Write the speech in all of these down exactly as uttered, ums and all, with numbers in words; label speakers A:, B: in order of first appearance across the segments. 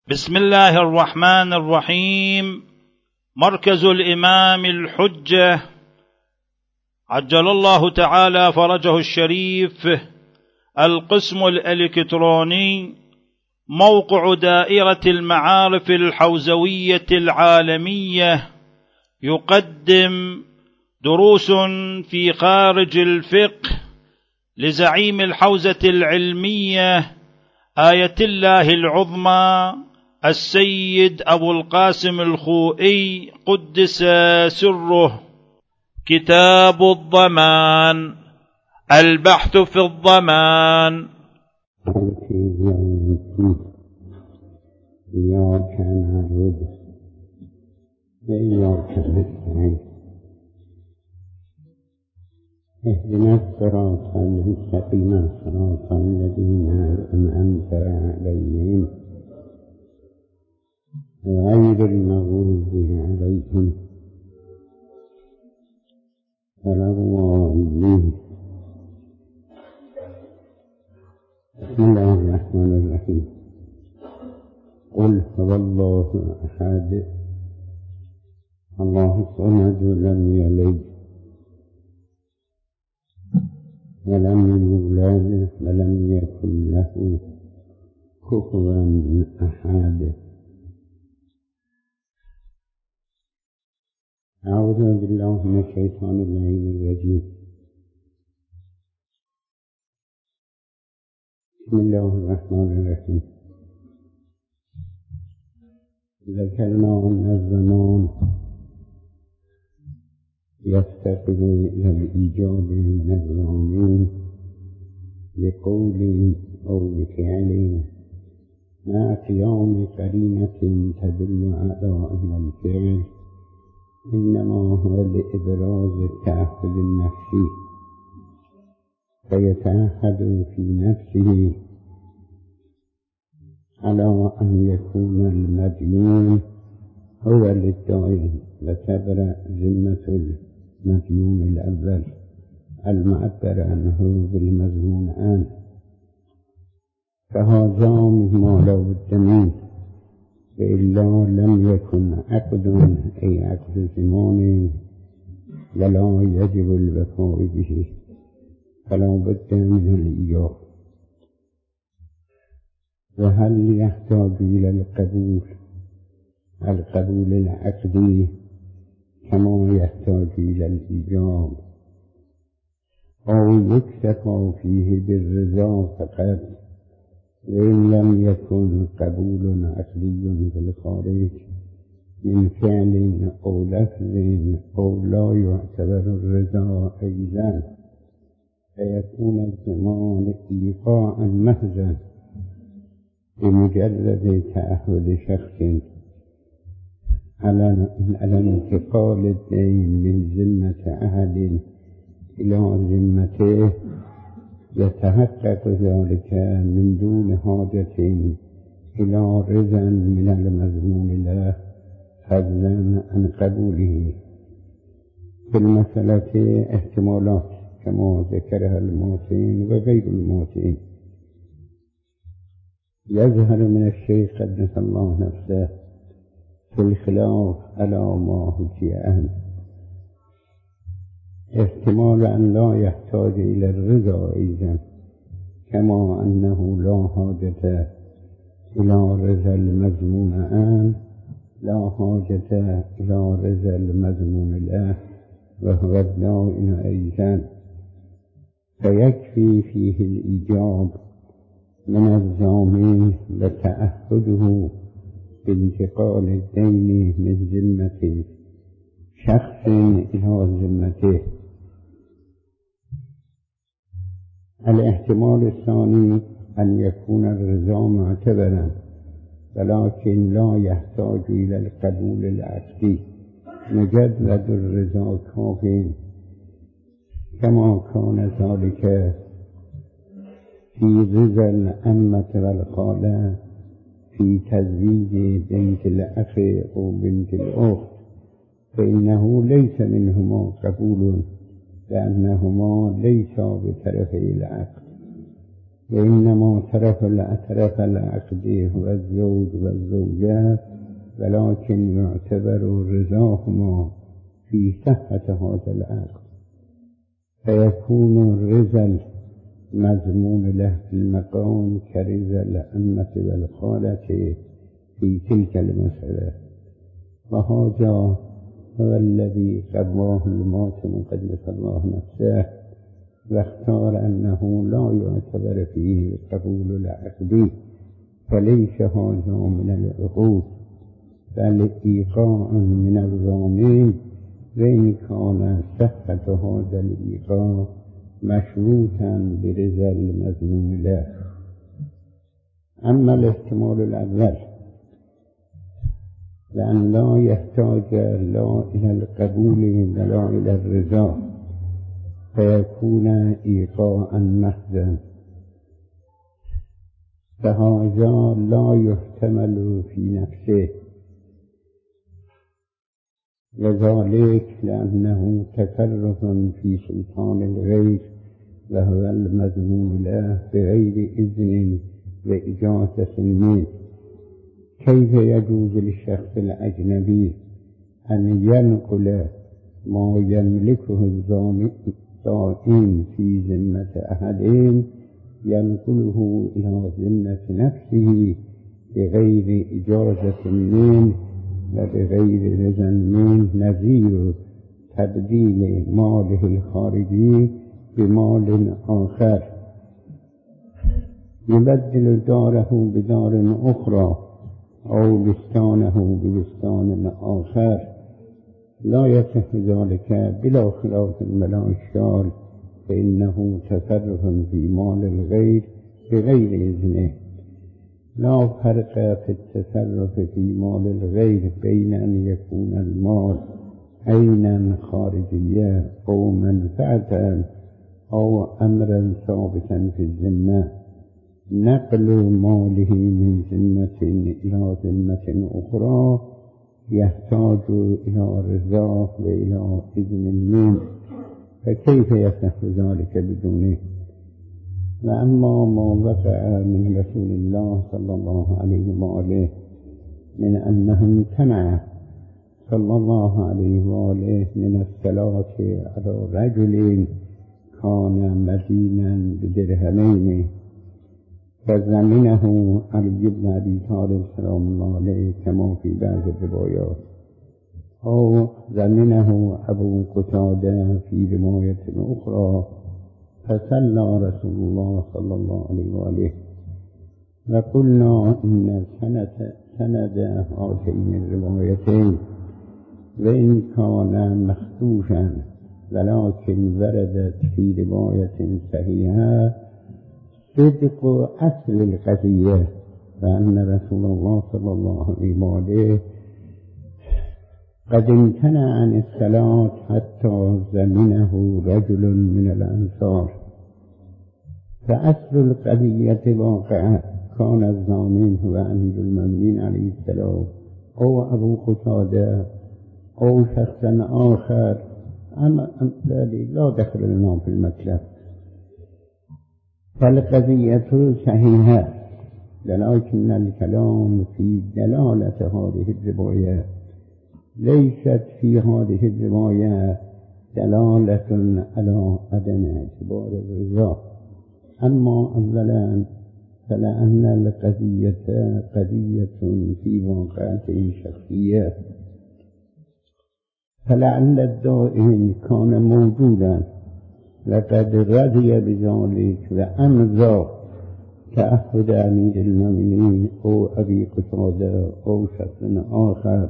A: بسم الله الرحمن الرحيم. مركز الإمام الحجة عجل الله تعالى فرجه الشريف، القسم الإلكتروني، موقع دائرة المعارف الحوزوية العالمية، يقدم دروس في خارج الفقه لزعيم الحوزة العلمية آية الله العظمى السيد أبو القاسم الخوئي قدس سره. كتاب الضمان، البحث في الضمان.
B: إياك نعبد وإياك نستعين، اهدنا الصراط المستقيم صراط الذين أنعمت عليهم غير المغضوب عليهم ولا الضالين. بسم الله الرحمن الرحيم. قل هو الله أحد الله الصمد لم يلد ولم يولد ولم يكن له كفوا أحد. أعوذ بالله من الشيطان اللعين الرجيم. بسم الله الرحمن الرحيم. ذكرنا أن الزمان يفتقد إلى الإيجاب من الضامن بقول أو بفعل مع قيام قرينة تدل على أن الفعل إنما هو لإبراز التعهد النفسي، فيتعهد في نفسه على أن يكون المديون هو للدائن، وتبرأ ذمة المديون الأول المعبر عنه بالمضمون عنه، فهذا مما لا بد منه، وإلا لم يكن عقد أي عقد زمان ولا يجب الوفاء به، فلا بد من الإيجاب. وهل يحتاج إلى القبول القبول العقدي كما يحتاج إلى الإيجاب، أو يكتفى فيه بالرضا فقط وإن لم يكن قبول عقلي في الخارج من فعل أو لفظ أو لا يعتبر الرضا أيضا، فيكون الضمان إيقاعا محضا بمجرد تعهد شخص على انتقال الدين من ذمة أحد إلى ذمته، يتحقق ذلك من دون حاجة إلى رضا من المضمون له فضلا عن قبوله. في المسألة احتمالات كما ذكرها الموتين وغير الموتين. يظهر من الشيخ قدس الله نفسه في الخلاف على ما حكي عنه احتمال أن لا يحتاج إلى الرضا أيضا، كما أنه لا حاجة إلى رضا المضمون عنه لا حاجة إلى رضا المضمون له وهو الدائن أيضا، فيكفي فيه الإيجاب من الضامن وتعهده بانتقال الدين من ذمة شخص إلى ذمته. الاحتمال الثاني أن يكون الرضا معتبرا ولكن لا يحتاج إلى القبول العقدي، مجرد الرضا كاف، كما كان ذلك في رضا الأمة والخالة في تزويج بنت الأخ أو بنت الأخت، فإنه ليس منهما قبول لأنهما ليسا بطرفي العقد. و انما طرف طرف العقد و الزوج و الزوجه ولكن يعتبر رضاهما في صحة هذا العقد، فيكون الرضا المضمون له في المقام كرضا العمة والخالة في تلك المسألة. وهذا هو الذي قواه الماتن قدس الله نفسه، واختار أنه لا يعتبر فيه قبول العقد، فليس هذا من العقود بل إيقاع من الضامن، وإن كان صحة هذا الإيقاع مشروطا برضا المضمون له. أما الاحتمال الأول لأن لا يحتاج لا إلى القبول ولا إلى الرضا، فيكون إيقاعا محضا، فهذا لا يحتمل في نفسه، وذلك لأنه تصرف في سلطان الغير وهو المضمون له بغير إذن وإجازة منه. كيف يجوز للشخص الأجنبي أن ينقل ما يملكه الضامن في ذمة أحدهم ينقله إلى ذمة نفسه بغير إجازة منه وبغير رضا منه، نظير تبديل ماله الخارجي بمال آخر، يبدل داره بدار أخرى أو بستانه ببستان آخر، لا يصح ذلك بلا خلاف ولا إشكال، فإنه تصرف في مال الغير بغير إذنه. لا فرق في التصرف في مال الغير بين أن يكون المال عينا خارجية أو منفعة أو أمرا ثابتا في الذمة. نقل ماله من ذمة إلى ذمة أخرى يحتاج إلى رضا وإلى إذن منه، فكيف يصح ذلك بدونه؟ وأما ما وقع من رسول الله صلى الله عليه وآله من أنه امتنع صلى الله عليه وآله من الصلاة على رجل كان مدينا بدرهمين فزمنه علي بن أبي طالب سلام الله عليه كما في بعض الروايات، أو زمنه أبو قتادة في رواية أخرى فصلى رسول الله صلى الله عليه وآله. وقلنا إن سند سند هاتين الروايتين وإن كان مخدوشا ولكن وردت في رواية صحيحة صدق أصل القضية، فأن رسول الله صلى الله عليه وآله قد امتنع عن الصلاة حتى زمنه رجل من الأنصار، فأصل القضية واقعة، كان الضامن هو أمير المؤمنين عليه السلام أو أبو قتادة أو شخصا آخر، أما ذلك لا دخل لنا في المطلب، فالقضية صحيحة، ولكن الكلام في دلالة هذه الرواية ليست في هذه الرواية دلالة على عدم اعتبار الرضا. أما أولا فلأن القضية قضية في واقعة شخصية، فلعل الدائم كان موجودا لقد رضي بذلك وأمضى تعهد أمير المؤمنين أو أبي قتادة أو شخص آخر،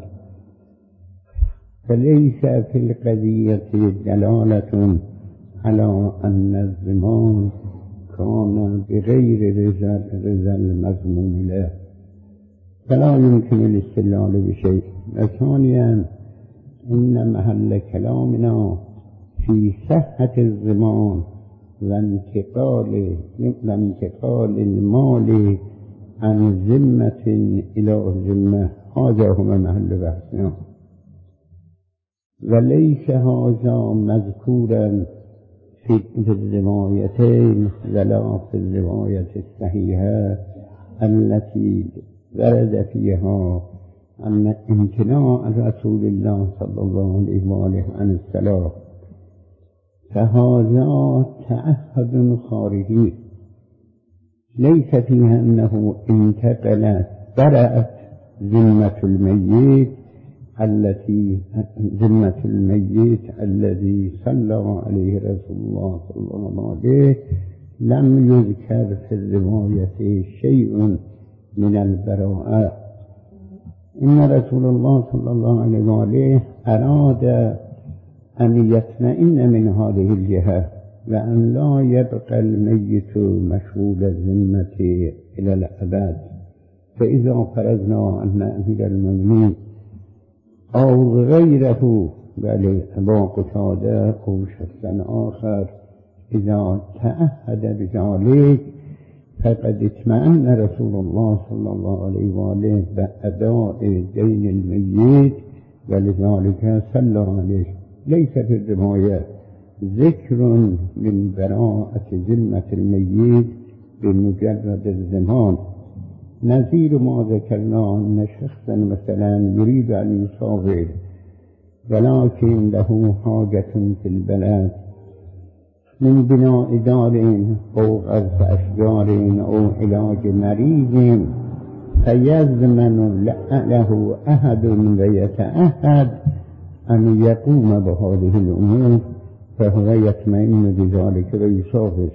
B: فليس في القضية دلالة على أن الضمان كان بغير رضا رضا المضمون له، فلا يمكن الاستدلال بشيء. وثانيا إن محل كلامنا في صحة الضمان وانتقال وانتقال المال عن ذمة إلى ذمة، هذا هو محل بحثنا، وليس هذا مذكورا في الروايتين ولا في الرواية الصحيحة التي ورد فيها أن امتناع رسول الله صلى الله عليه وآله عن الصلاة فهذا تعهد خارجي ليس فيها أنه انتقل برأت ذمة الميت التي ذمة الميت الذي صلى عليه رسول الله صلى الله عليه لم يذكر في الرواية شيء من البراءة. إن رسول الله صلى الله عليه وآله أراد أن يطمئن من هذه الجهة وأن لا يبقى الميت مشغول الذمة إلى الأبد. فإذا فرضنا أن أمير المؤمنين أو غيره بل أبا قتادة أو شخص آخر إذا تعهد بذلك فقد اطمأن رسول الله صلى الله عليه وآله بأداء دين الميت ولذلك صلى عليه. ليس في الرواية ذكر من براءة ذمة الميت بمجرد الزمان، نظير ما ذكرنا أن شخصا مثلا يريد أن يسافر ولكن له حاجة في البلد من بناء دار أو غرس أشجار أو علاج مريض فيزمن له أحد ويتأهد أن يقوم بهذه الأمور فهو يطمئن بذلك ويسافر.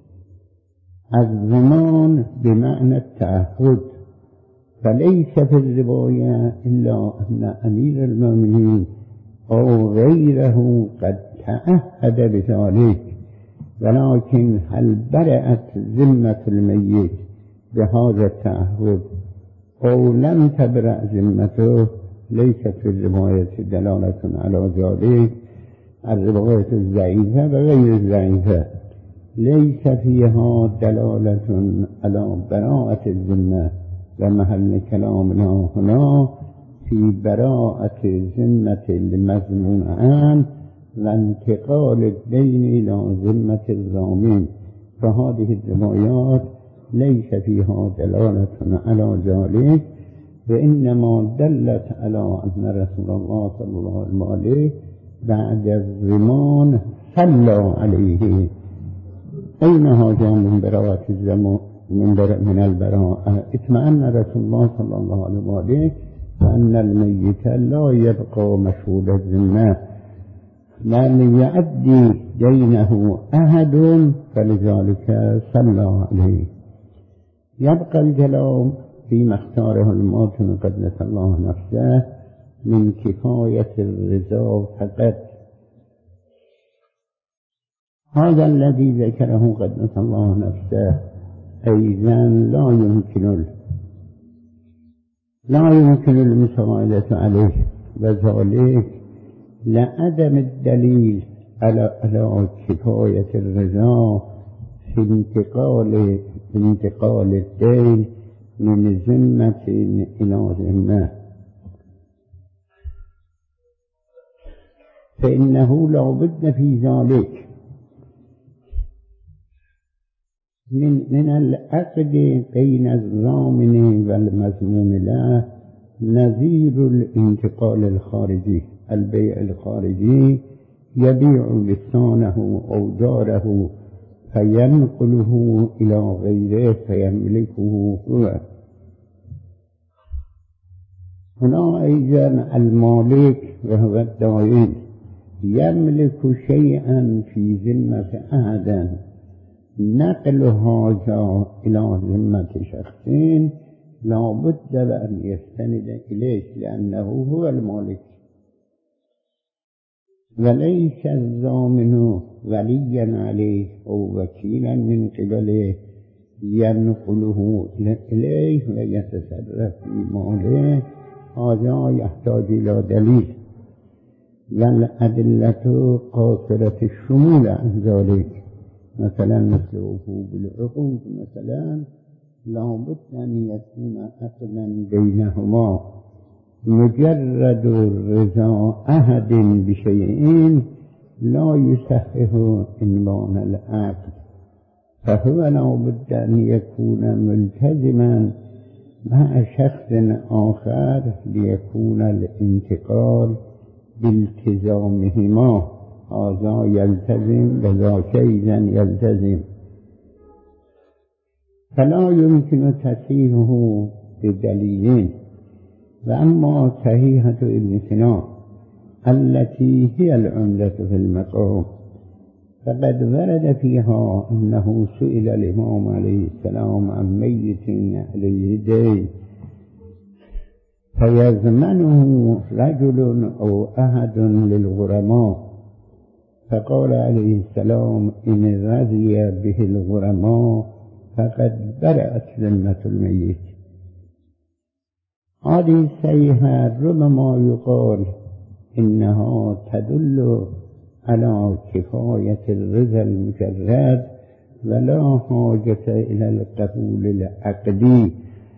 B: الضمان بمعنى التعهد، فليس في الرواية إلا أن أمير المؤمنين أو غيره قد تعهد بذلك، ولكن هل برأت ذمة الميت بهذا التعهد أو لم تبرأ ذمته ليس في الرواية دلالة على ذلك. الرواية الضعيفة وغير الضعيفة ليس فيها دلالة على براءة الذمة، ومحل كلامنا هنا في براءة ذمة المضمون عنه وانتقال الدين إلى ذمة الضامن، فهذه الروايات ليس فيها دلالة على ذلك، وإنما دلت على أن رسول الله صلى الله عليه وسلم بعد الضمان صلى عليه. أين هذا من براءة الزمان من, من البراءة؟ اطمأن رسول الله صلى الله عليه وسلم أن الميت لا يبقى مشغول الذمة لأن يؤدي دينه أحد فلذلك صلى عليه. يبقى الكلام فيما اختاره الماتن قدس الله نفسه من كفاية الرضا فقط. هذا الذي ذكره قدس الله نفسه أيضا لا يمكن لا يمكن المساعدة عليه، وذلك لعدم الدليل على على كفاية الرضا في انتقال انتقال الدين من ذمة إلى ذمة، فإنه لا بد في ذلك من من العقد بين الضامن والمضمون له نظير الانتقال الخارجي. البيع الخارجي يبيع لسانه أو داره فينقله إلى غيره فيملكه هو. هنا أيضا المالك وهو الدائن يملك شيئا في ذمة أحد، نقل هذا إلى ذمة شخصين لا بد أن يستند إليه لأنه هو المالك، وليس الضامن وليا عليه أو وكيلا من قبله ينقله إليه ويتصرف في ماله. هذا يحتاج إلى دليل، والأدلة قاصرة الشمول عن ذلك، مثلا مثل وفوق العقود مثلا لا بد أن يكون عقدا بينهما. مجرد رضا أحد بشيء لا يصحح عنوان العقد، فهو لا بد أن يكون ملتزما مع شخص آخر ليكون الانتقال بالتزامهما، هذا يلتزم وذاك يلتزم، فلا يمكن تصحيحه بدليل. وأما صحيحة ابن سينا التي هي العمدة في المقام فقد ورد فيها أنه سئل الإمام عليه السلام عن ميت عليه دين فيضمنه رجل أو أحد للغرماء، فقال عليه السلام إن رضي به الغرماء فقد برأت ذمة الميت. هذه الصحيحة ربما يقال إنها تدل على كفاية الرضا المجرد ولا حاجة إلى القبول العقدي،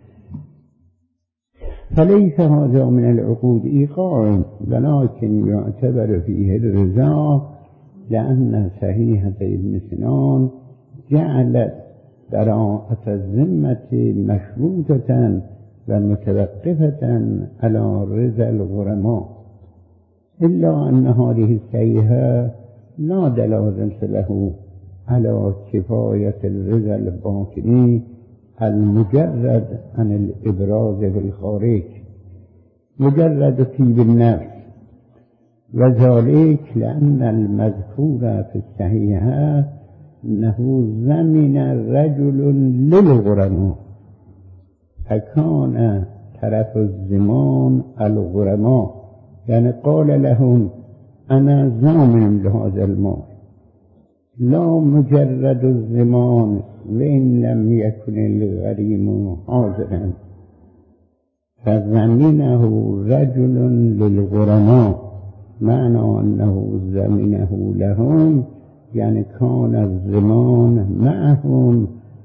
B: فليس هذا من العقود إيقاع، ولكن يعتبر فيه الرضا، لأن صحيحة ابن سينا جعلت براءة الذمة مشروطة ومتوقفة على رضا الغرماء، إلا أن هذه الصحيحة لا دلالة له على كفاية الرضا الباطني المجرد عن الإبراز في الخارج، مجرد طيب النفس، وذلك لأن المذكور في الصحيحة أنه زمن رجل للغرماء، فكان طرف الزمان الغرماء، يعني قال لهم أنا زامن لهذا المال، لا مجرد الزمان وإن لم يكن الغريم حاضرا، فزمنه رجل للغرماء، معنى أنه زمنه لهم يعني كان الزمان معهم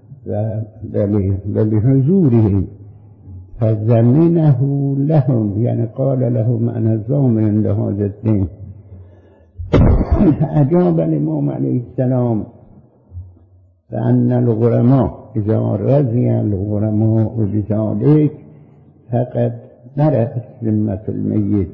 B: وبحضورهم، فزمنه لهم يعني قال لهم أنا زامن لهذا الدين. أجاب الإمام عليه السلام فأن الغرماء إذا رضي الغرماء بذلك فقد برأت ذمة الميت.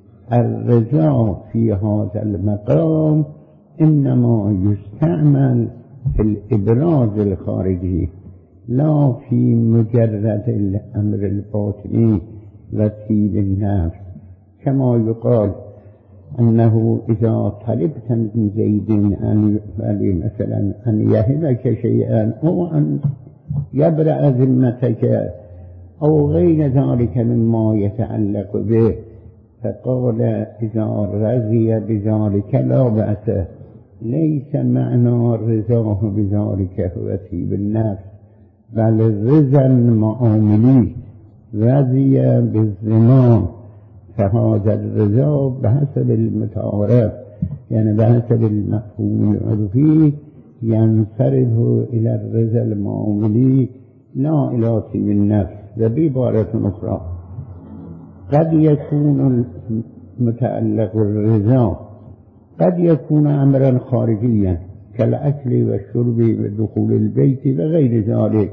B: الرضا في هذا المقام إنما يستعمل في الإبراز الخارجي لا في مجرد الأمر الباطني وطيب النفس، كما يقال أنه إذا طلبت من زيد أن مثلا أن يهبك شيئا أو أن يبرأ ذمتك أو غير ذلك مما يتعلق به، فقال إذا رضي بذلك لا بأس، ليس معنى رضاه بذلك هو طيب النفس، بل الرضا المعاملي رضي بالزمان، فهذا الرضا بحسب المتعارف يعني بحسب المفهوم العرفي ينصرف إلى الرضا المعاملي لا إلى طيب النفس. وبعبارة أخرى قد يكون متعلق الرضا قد يكون أمرا خارجيا كالأكل والشرب ودخول البيت وغير ذلك،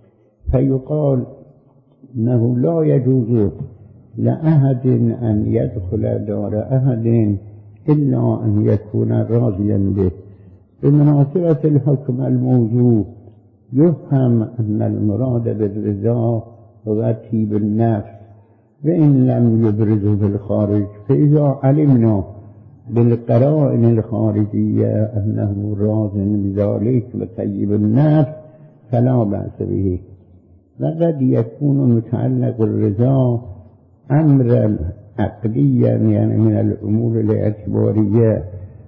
B: فيقال أنه لا يجوز لأحد أن يدخل دار أحد إلا أن يكون راضيا به. بمناسبة الحكم الموضوع يفهم أن المراد بالرضا هو طيب النفس، وإن لم يبرزه بالخارج، فإذا علمنا بالقرائن الخارجية أنه راض بذلك وطيب النفس فلا بأس به. وقد يكون متعلق الرضا أمرا عقديا يعني من الأمور الاعتبارية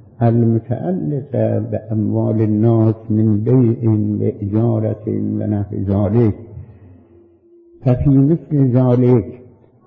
B: المتعلقة بأموال الناس من بيع وإجارة ونحو ذلك، ففي مثل ذلك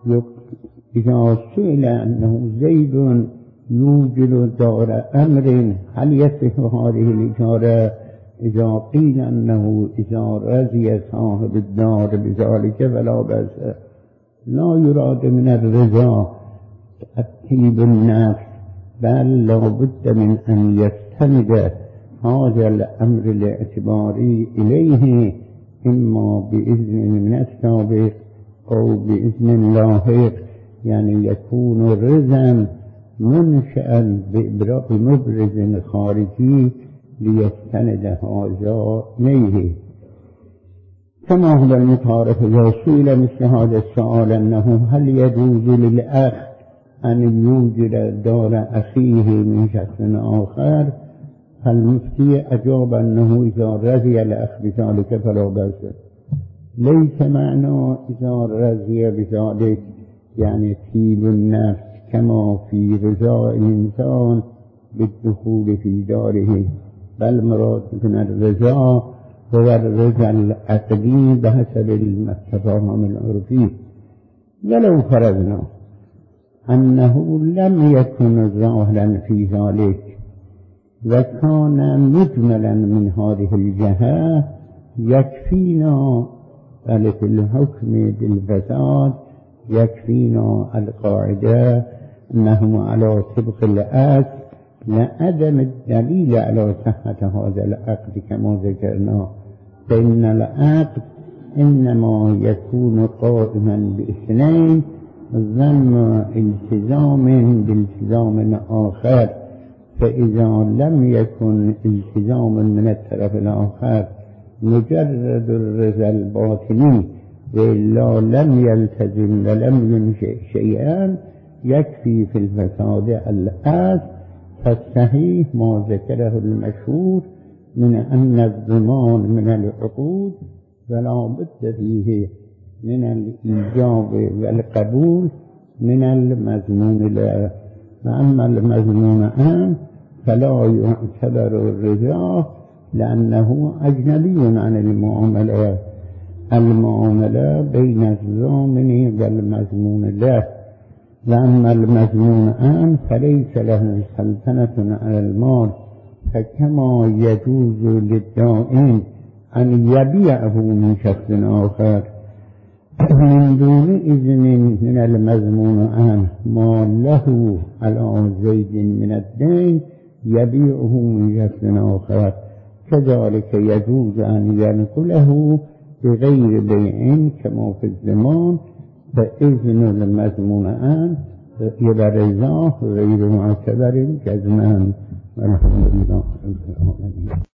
B: إذا سئل أنه زيد يوجد دار أمر هل يصح هذه الإجارة؟ إذا قيل أنه إذا رضي صاحب الدار بذلك فلا بأس، لا يراد من الرضا طيب النفس بل لابد من أن يستند هذا الأمر الاعتباري إليه إما بإذن من السابق أو بإذن لاحق، يعني يكون رضا منشأ بإبراء مبرز خارجي ليستند هذا إليه. كما هو المتعارف إذا سئل مثل هذا السؤال أنه هل يجوز للأخ أن يوجد دار أخيه من شخص آخر، فالمفتي أجاب أنه إذا رضي الأخ بذلك فلا بأس. ليس معنى إذا رضي بذلك يعني طيب النفس كما في رضا الإنسان بالدخول في داره، بل مراد من الرضا هو الرضا العقدي بحسب التفاهم العرفي. ولو فرضنا أنه لم يكن ظاهرا في ذلك وكان مجملا من هذه الجهة، يكفينا في الحكم بالفساد يكفينا القاعدة أنه على طبق الأصل لعدم الدليل على صحة هذا العقد كما ذكرنا، فإن العقد إنما يكون قائما باثنين: ضمن التزام بالتزام آخر، فإذا لم يكن التزام من الطرف الآخر مجرد الرضا الباطني وإلا لم يلتزم ولم ينشئ شيئا يكفي في الفساد الأصل. فالصحيح ما ذكره المشهور من أن الضمان من العقود ولا بد فيه من الإيجاب والقبول من المضمون له، وأما المضمون عام فلا يعتبر الرضا لأنه أجنبي عن المعاملة المعاملة بين الضامن والمضمون له. وأما المضمون عام فليس له سلطنة على المال، فكما يجوز للدائن أن يبيعه من شخص آخر من دون إذن من المضمون عنه ما له على زيد من الدين يبيعه من شخص آخر، كذلك يجوز أن ينقله بغير بيع كما في الزمان، فإذن المضمون عنه يبرزاه غير معتبر جزمان. والحمد لله رب العالمين.